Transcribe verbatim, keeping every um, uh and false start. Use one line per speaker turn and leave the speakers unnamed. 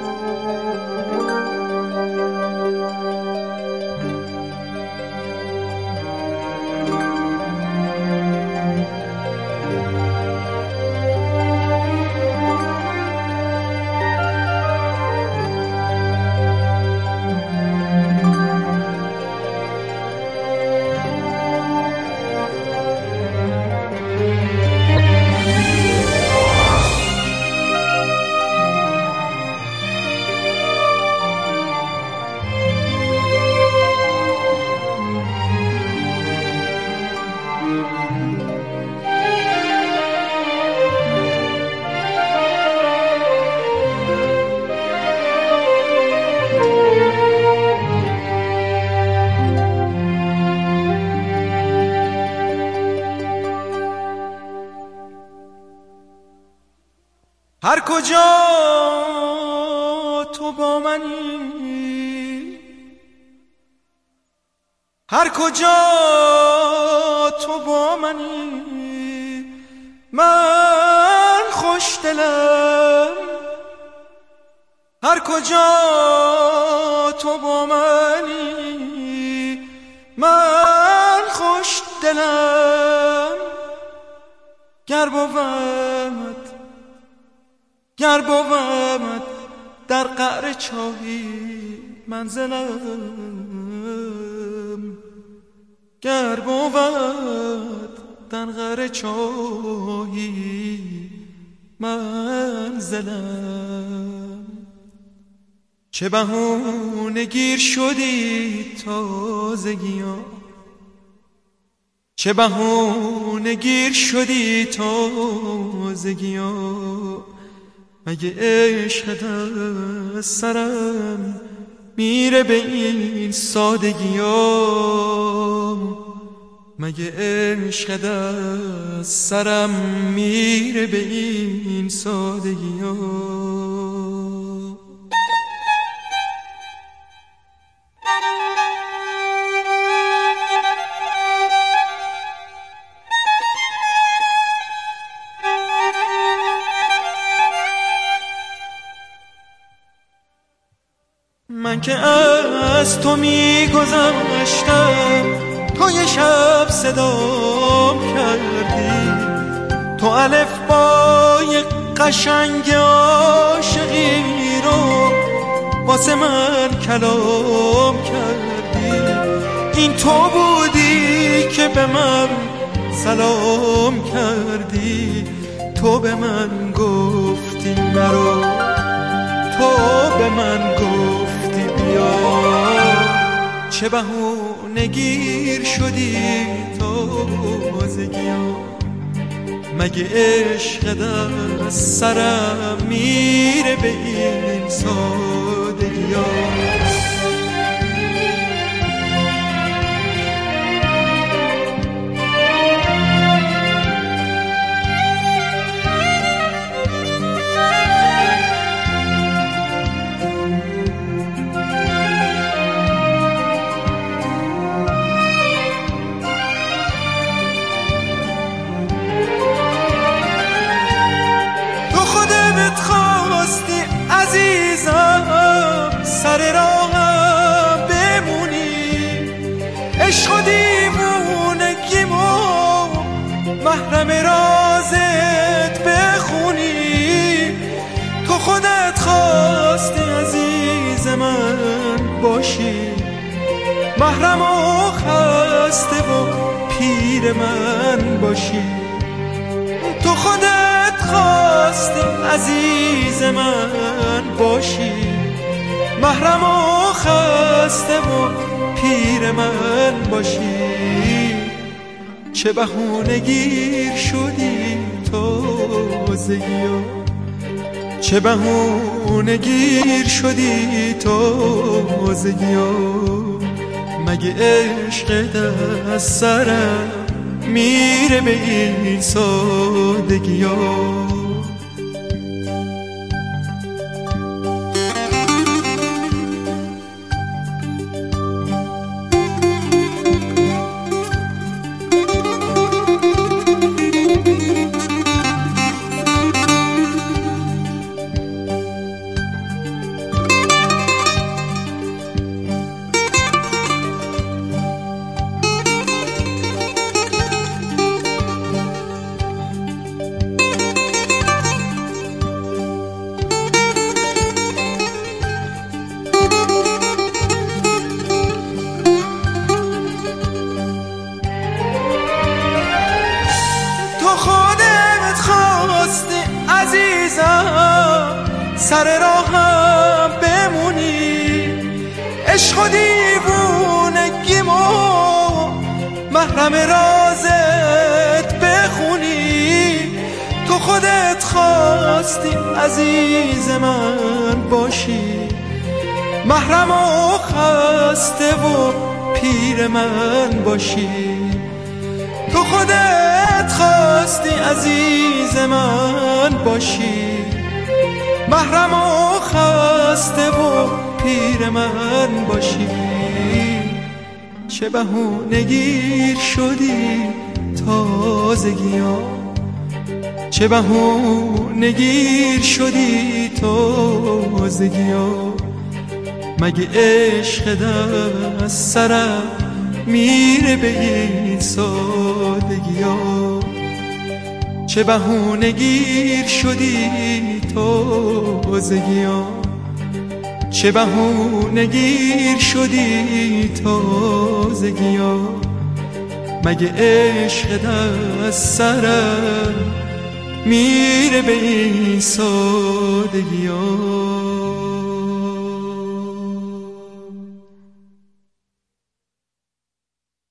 هر کجا تو با منی، هر کجا تو با منی، من خوش دلم. هر کجا تو با منی، من خوش دلم. گر بومت گر بومت در قعر چاهی منزلم، گر بومت در قعر چاهی منزلم. چه بهونه گیر شدی تازگیا، چه بهونه گیر شدی تازگیا، مگه عشقت از سرم میره به این سادگیا، مگه عشقت از سرم میره به این سادگیا. من که از تو میگذشتم، تو یه شب صدام کردی، تو الفبای قشنگ عاشقی رو واسه من کلام کردی. این تو بودی که به من سلام کردی، تو به من گفتی مرو، تو به من گفتی بیا. چه بهونه گیر شدی تازگیا، مگه عشقت از سرم میره به این سادگیا. عزیزم سر راهم بمونی، عشق و دیوونگیمو محرم رازت بخونی. تو خودت خواستی عزیز من باشی، محرم و خسته و پیر من باشی. تو خودت خواستی عزیز من باشی، محرم و خسته و پیر من باشی. چه بهونه گیر شدی تازگیا، چه بهونه گیر شدی تازگیا، مگه عشقت از سرم میره به این سادگیا. سر راهم بمونی، عشق و دیوونگیمو محرم رازت بخونی. تو خودت خواستی عزیز من باشی، محرم و خسته و پیر من باشی. تو خودت خواستی عزیز من باشی، محرم و خسته و پیر من باشی. چه بهونه گیر شدی تازگی ها، چه بهونه گیر شدی تازگی ها. مگه عشق دست سرم میره به این سادگی ها. چه بهونه گیر شدی تازگی ها، چه بهونه گیر شدی تازگی ها. مگه عشق دست سرم میره به این سادگی ها.